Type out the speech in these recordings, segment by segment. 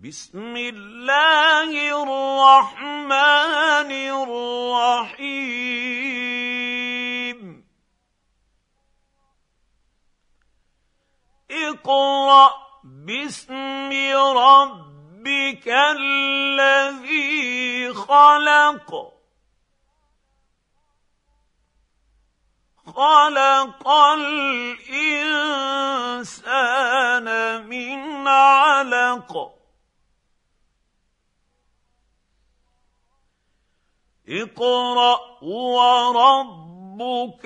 بسم الله الرحمن الرحيم اقرأ باسم ربك الذي خلق خلق الإنسان من علق اقرأ وربك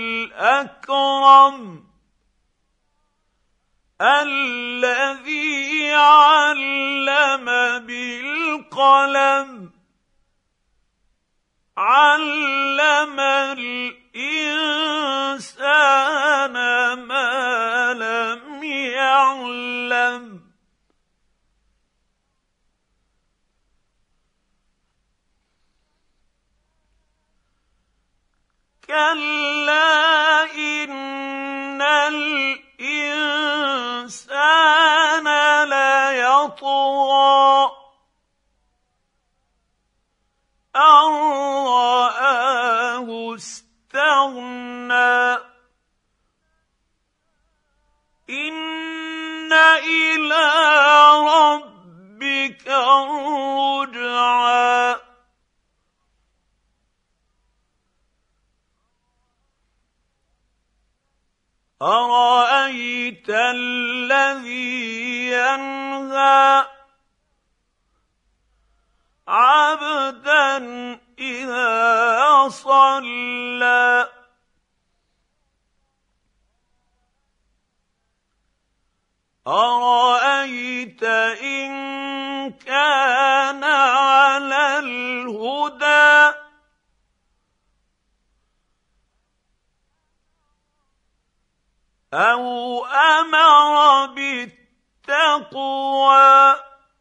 الأكرم الذي علم بالقلم علم الإنسان ما لم يعلم كلا إن الإنسان ليطغى أن رآه استغنى إن إلى ربك الرجعى أرأيت الذي ينهى عبدا إذا صلى أرأيت إن كان على الهدى أو أمر بالتقوى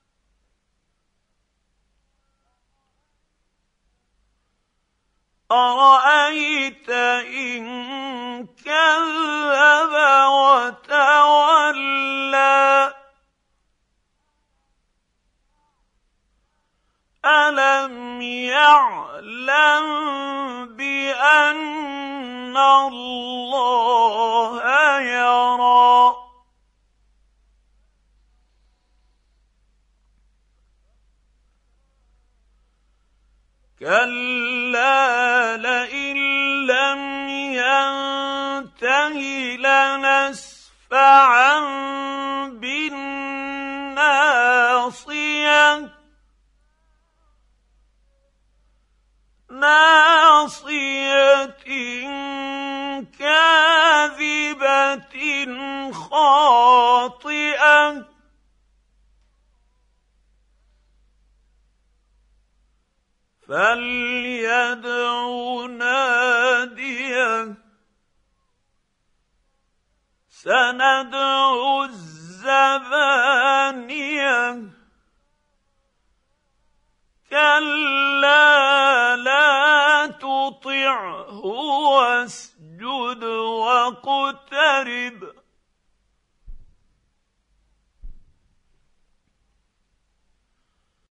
أرأيت إن كذب وتولى ألم يعلم بأن الله يرى كلا لئن لم ينته لنسفعا بالناصية ناصية كاذبة خاطئة فليدع ناديه سندع الزبانية كلا لا تطعه واسجد واقترب